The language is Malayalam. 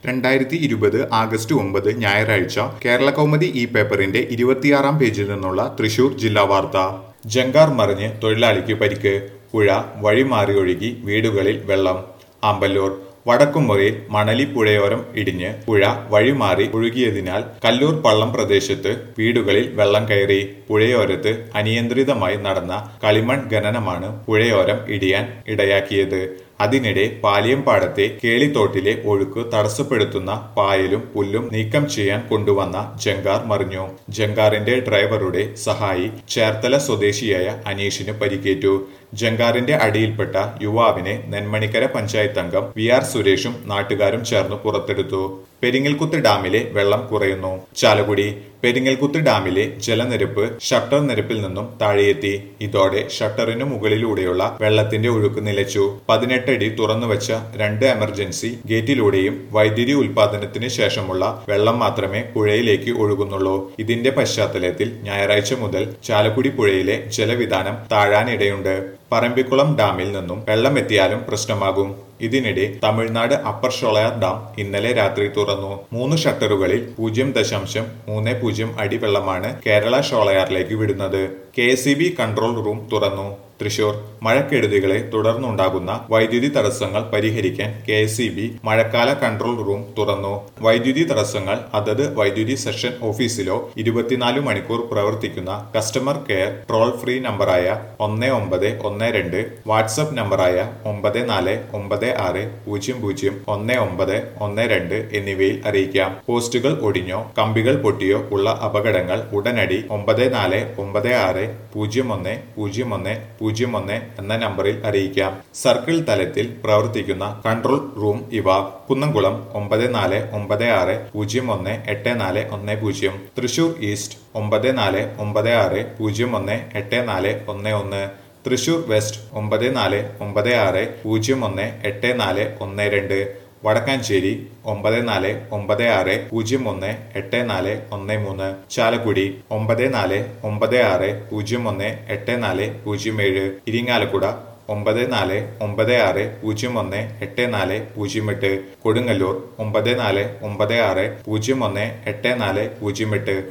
2020 ആഗസ്റ്റ് 9 ഞായറാഴ്ച കേരളകൗമുദി ഈ പേപ്പറിന്റെ 26-ാം പേജിൽ നിന്നുള്ള തൃശൂർ ജില്ലാ വാർത്ത. ജങ്കാർ മറിഞ്ഞ് തൊഴിലാളിക്ക് പരിക്ക്, പുഴ വഴിമാറി ഒഴുകി വീടുകളിൽ വെള്ളം. ആമ്പല്ലൂർ വടക്കുംമുറിയിൽ മണലി പുഴയോരം ഇടിഞ്ഞ് പുഴ വഴിമാറി ഒഴുകിയതിനാൽ കല്ലൂർ പള്ളം പ്രദേശത്ത് വീടുകളിൽ വെള്ളം കയറി. പുഴയോരത്ത് അനിയന്ത്രിതമായി നടന്ന കളിമൺ ഖനനമാണ് പുഴയോരം ഇടിയാൻ ഇടയാക്കിയത്. അതിനിടെ പാലിയംപാടത്തെ കേളിത്തോട്ടിലെ ഒഴുക്ക് തടസ്സപ്പെടുത്തുന്ന പായലും പുല്ലും നീക്കം ചെയ്യാൻ കൊണ്ടുവന്ന ജങ്കാർ മറിഞ്ഞു. ജങ്കാറിന്റെ ഡ്രൈവറുടെ സഹായി ചേർത്തല സ്വദേശിയായ അനീഷിന് പരിക്കേറ്റു. ജങ്കാറിന്റെ അടിയിൽപ്പെട്ട യുവാവിനെ നെന്മണിക്കര പഞ്ചായത്ത് അംഗം VR സുരേഷും നാട്ടുകാരും ചേർന്ന് പുറത്തെടുത്തു. പെരിങ്ങൽകുത്ത് ഡാമിലെ വെള്ളം കുറയുന്നു. ചാലക്കുടി പെരിങ്ങൽകുത്ത് ഡാമിലെ ജലനിരപ്പ് ഷട്ടർ നിരപ്പിൽ നിന്നും താഴെയെത്തി. ഇതോടെ ഷട്ടറിനു മുകളിലൂടെയുള്ള വെള്ളത്തിന്റെ ഒഴുക്ക് നിലച്ചു. 18 അടി തുറന്നുവച്ച 2 എമർജൻസി ഗേറ്റിലൂടെയും വൈദ്യുതി ഉൽപാദനത്തിന് ശേഷമുള്ള വെള്ളം മാത്രമേ പുഴയിലേക്ക് ഒഴുകുന്നുള്ളൂ. ഇതിന്റെ പശ്ചാത്തലത്തിൽ ഞായറാഴ്ച മുതൽ ചാലക്കുടി പുഴയിലെ ജലവിധാനം താഴാനിടയുണ്ട്. പറമ്പിക്കുളം ഡാമിൽ നിന്നും വെള്ളമെത്തിയാലും പ്രശ്നമാകും. ഇതിനിടെ തമിഴ്നാട് അപ്പർ ഷോളയാർ ഡാം ഇന്നലെ രാത്രി തുറന്നു. 3 ഷട്ടറുകളിൽ 0.30 അടി വെള്ളമാണ് കേരള ഷോളയാറിലേക്ക് വിടുന്നത്. KSEB കൺട്രോൾ റൂം തുറന്നു. തൃശൂർ മഴക്കെടുതികളെ തുടർന്നുണ്ടാകുന്ന വൈദ്യുതി തടസ്സങ്ങൾ പരിഹരിക്കാൻ KSEB മഴക്കാല കൺട്രോൾ റൂം തുറന്നു. വൈദ്യുതി തടസ്സങ്ങൾ അതത് വൈദ്യുതി സെഷൻ ഓഫീസിലോ 24 മണിക്കൂർ പ്രവർത്തിക്കുന്ന കസ്റ്റമർ കെയർ ടോൾ ഫ്രീ നമ്പറായ 1912, വാട്സ്ആപ്പ് നമ്പറായ 9496001912 എന്നിവയിൽ അറിയിക്കാം. പോസ്റ്റുകൾ ഒടിഞ്ഞോ കമ്പികൾ പൊട്ടിയോ ഉള്ള അപകടങ്ങൾ ഉടനടി 94600101 എന്ന നമ്പറിൽ അറിയിക്കാം. സർക്കിൾ തലത്തിൽ പ്രവർത്തിക്കുന്ന കൺട്രോൾ റൂം ഇവ: കുന്നംകുളം 9496018410, തൃശൂർ ഈസ്റ്റ് 9496018411, തൃശൂർ വെസ്റ്റ് 9496018412, വടക്കാഞ്ചേരി 9496018413, ചാലക്കുടി 9496018407, ഇരിങ്ങാലക്കുട 9496018408, കൊടുങ്ങല്ലൂർ 9496018408.